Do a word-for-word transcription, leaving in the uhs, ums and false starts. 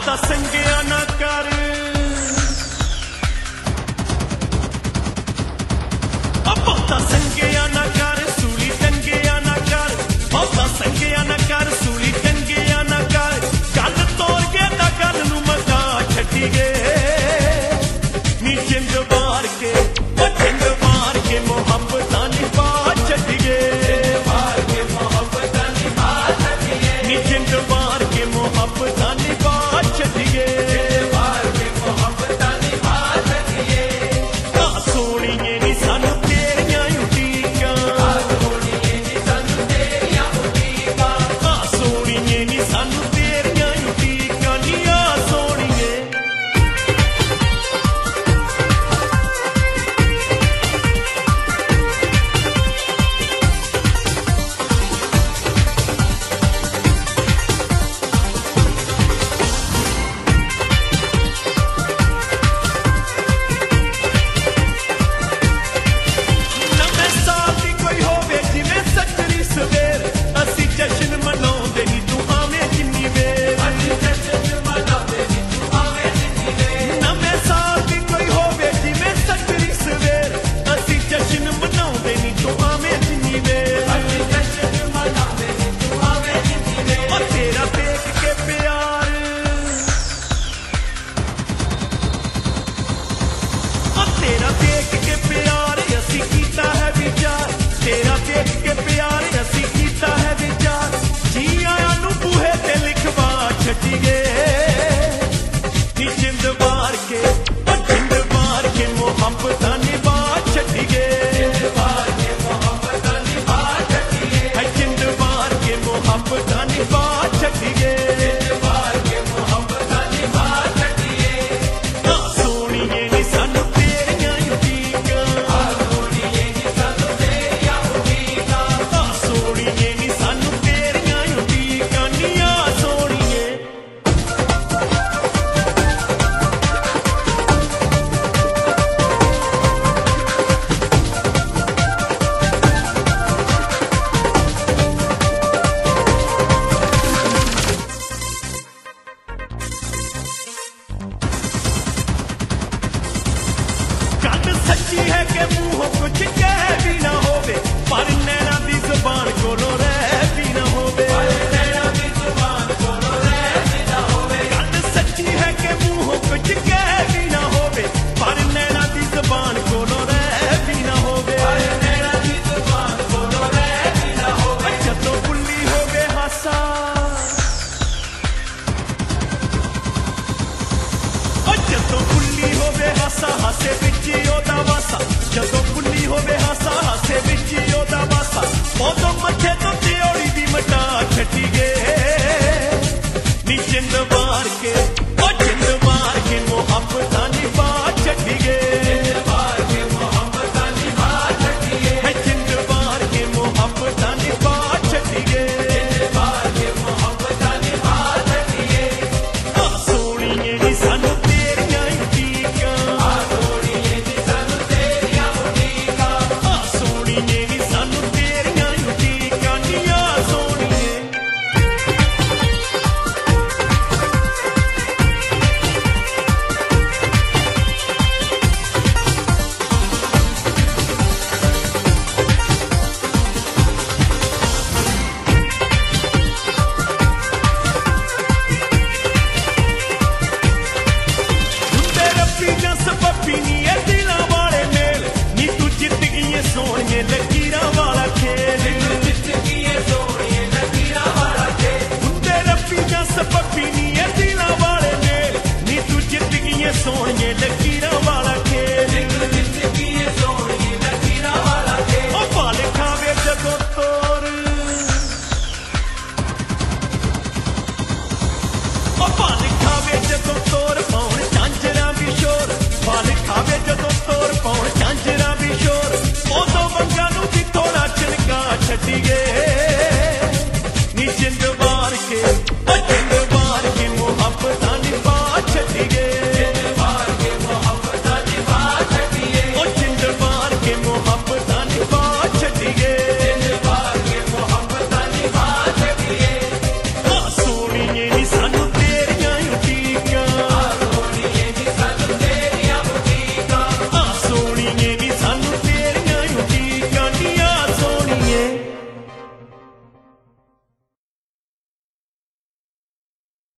ਬਹੁਤਾ ਸੰਗਿਆ ਨਾ ਕਰ ਬਹੁਤਾ ਸੰਗਿਆ ਨਾ ਕਰ ਸੂਲੀ ਟੰਗਿਆ ਨਾ ਕਰ ਬਹੁਤਾ ਸੰਗਿਆ ਨਾ ਕਰ ਸੂਲੀ ਟੰਗਿਆ ਨਾ ਕਰ ਗੱਲ ਤੋੜ ਕੇ ਤਾਂ ਗੱਲ ਨੂੰ ਮਗਾ ਛੱਡੀ ਗਏ ਨੀ ਜਿੰਦ ਮਾਰ ਕੇ ਉਹ ਜਿੰਦ ਮਾਰ ਕੇ ਮੁਹੱਬਤਾਂ ਨਿਭਾ ਛੱਡੀ ਗਏ ਮਾਰ ਕੇ ਮੁਹੱਬਤਾਂ ਨਿਭਾ ਛੱਡੀ ਗਏ ਨੀ ਜਿੰਦ ਮਾਰ ਕੇ ਮੁਹੱਬਤਾਂ ਨਿਭਾ ਛੱਡੀ ਗਏ ਮਾਰ ਕੇ ਮੁਹੱਬਤਾਂ ਨਿਭਾ ਛੱਡੀ ਗਏ ਆ ਸੋਹਣੀਏ ਨੀ ਸਾਨੂੰ तेरा देख के प्यार असी कीता है विचार तेरा देख के प्यार असी कीता है विचार जी आया नू बूहे ते लिखवा छड्डी गए नी जिंद मार के जिंद मार के मुहब्बतां निभा छड्डी गए जिंद मार के मुहब्बतां निभा छड्डी गए जिंद मार के मुहब्बतां निभा छड्डी गए जिंद मार के मुहब्बतां निभा छड्डी गए सोहणीए नी सानू सच्ची है कि मुंहों कुछ कह भी ना होवे पर नैना दी जुबान कोलों रह भी ना होवे नैना दी जुबान कोलों रह भी ना होवे गल सच्ची है कि मुंहों कुछ कह भी ना होवे पर नैना दी जुबान कोलों रह भी ना होवे नैना दी जुबान कोलों रह भी ना होवे जदों बुल्ली होवे हासा जदों बुल्ली होवे हासा हासे विच ओदा वासा जदों बुल्ली होवे हासा हासे विच ओदा वासा उदों मथे तो त्योड़ी दी मटा छड्डी गए नी जिंद मार के